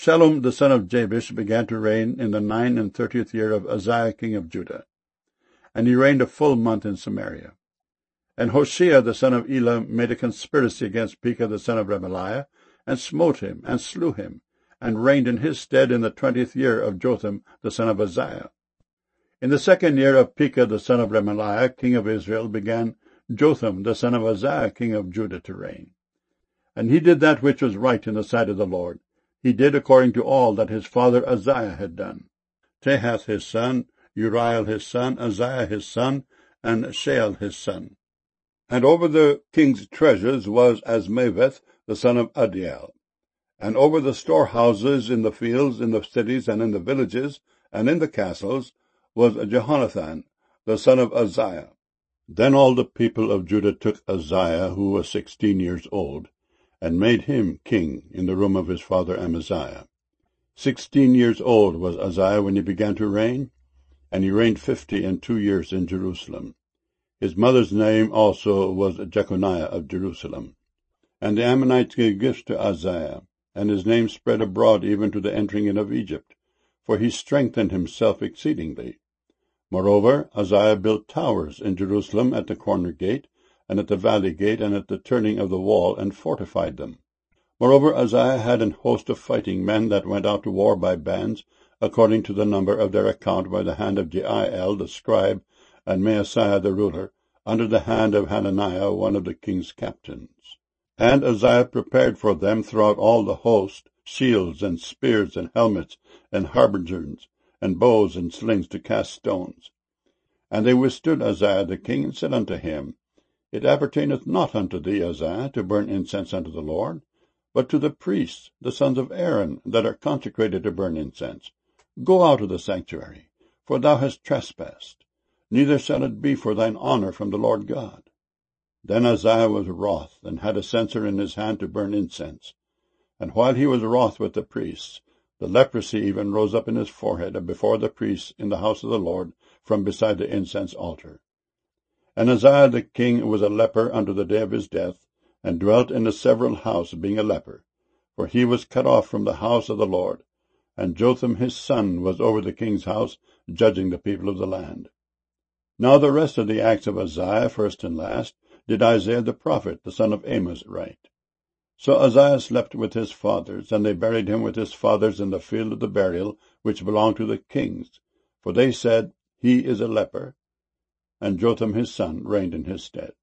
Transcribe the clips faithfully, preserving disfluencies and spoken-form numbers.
Shallum the son of Jabesh began to reign in the nine and thirtieth year of Uzziah king of Judah, and he reigned a full month in Samaria. And Hoshea the son of Elah made a conspiracy against Pekah the son of Remaliah, and smote him, and slew him, and reigned in his stead in the twentieth year of Jotham the son of Uzziah. In the second year of Pekah the son of Remaliah king of Israel began Jotham the son of Uzziah king of Judah to reign. And he did that which was right in the sight of the Lord. He did according to all that his father Uzziah had done. Tehath his son, Uriel his son, Uzziah his son, and Sheal his son. And over the king's treasures was Asmaveth the son of Adiel. And over the storehouses in the fields, in the cities, and in the villages, and in the castles, was Jehonathan the son of Uzziah. Then all the people of Judah took Uzziah, who was sixteen years old, and made him king in the room of his father Amaziah. Sixteen years old was Uzziah when he began to reign, and he reigned fifty and two years in Jerusalem. His mother's name also was Jeconiah of Jerusalem. And the Ammonites gave gifts to Uzziah, and his name spread abroad even to the entering in of Egypt, for he strengthened himself exceedingly. Moreover, Uzziah built towers in Jerusalem at the corner gate, and at the valley gate, and at the turning of the wall, and fortified them. Moreover, Uzziah had an host of fighting men that went out to war by bands, according to the number of their account, by the hand of Jeiel the scribe, and Maaseiah the ruler, under the hand of Hananiah, one of the king's captains. And Uzziah prepared for them throughout all the host shields, and spears, and helmets, and harbingers, and bows, and slings to cast stones. And they withstood Uzziah the king, and said unto him, It appertaineth not unto thee, Uzziah, to burn incense unto the Lord, but to the priests, the sons of Aaron, that are consecrated to burn incense. Go out of the sanctuary, for thou hast trespassed, neither shall it be for thine honour from the Lord God. Then Uzziah was wroth, and had a censer in his hand to burn incense. And while he was wroth with the priests, the leprosy even rose up in his forehead before the priests in the house of the Lord, from beside the incense altar. And Uzziah the king was a leper unto the day of his death, and dwelt in a several house, being a leper, for he was cut off from the house of the Lord. And Jotham his son was over the king's house, judging the people of the land. Now the rest of the acts of Uzziah, first and last, did Isaiah the prophet, the son of Amos, write. So Uzziah slept with his fathers, and they buried him with his fathers in the field of the burial, which belonged to the kings. For they said, He is a leper. And Jotham his son reigned in his stead.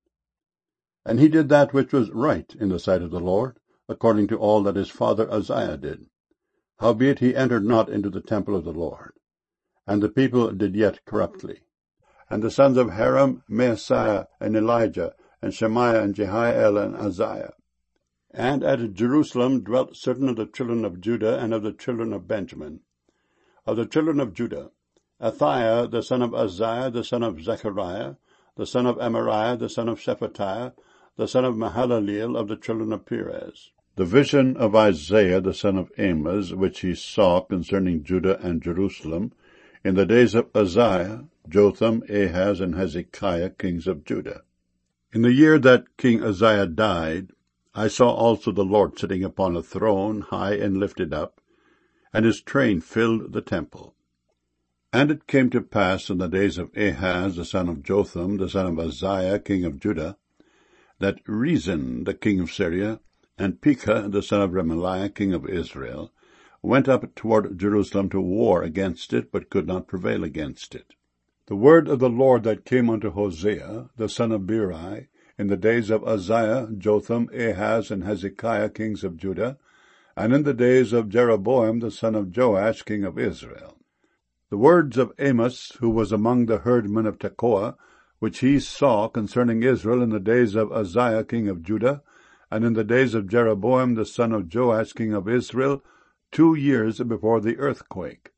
And he did that which was right in the sight of the Lord, according to all that his father Uzziah did. Howbeit he entered not into the temple of the Lord. And the people did yet corruptly. And the sons of Haram, Maaseiah, and Elijah, and Shemaiah, and Jehiel, and Uzziah. And at Jerusalem dwelt certain of the children of Judah, and of the children of Benjamin. Of the children of Judah, Athaiah the son of Uzziah, the son of Zechariah, the son of Amariah, the son of Shephatiah, the son of Mahalaleel, of the children of Perez. The vision of Isaiah the son of Amos, which he saw concerning Judah and Jerusalem, in the days of Uzziah, Jotham, Ahaz, and Hezekiah, kings of Judah. In the year that King Uzziah died, I saw also the Lord sitting upon a throne, high and lifted up, and his train filled the temple. And it came to pass in the days of Ahaz, the son of Jotham, the son of Uzziah, king of Judah, that Rezin, the king of Syria, and Pekah, the son of Remaliah, king of Israel, went up toward Jerusalem to war against it, but could not prevail against it. The word of the Lord that came unto Hosea, the son of Beeri, in the days of Uzziah, Jotham, Ahaz, and Hezekiah, kings of Judah, and in the days of Jeroboam, the son of Joash, king of Israel. The words of Amos, who was among the herdmen of Tekoa, which he saw concerning Israel in the days of Uzziah, king of Judah, and in the days of Jeroboam, the son of Joash, king of Israel, two years before the earthquake.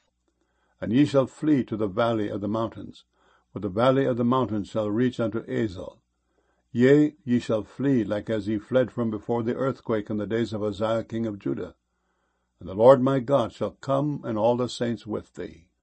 And ye shall flee to the valley of the mountains, for the valley of the mountains shall reach unto Azel. Yea, ye shall flee, like as ye fled from before the earthquake in the days of Uzziah king of Judah. And the Lord my God shall come, and all the saints with thee.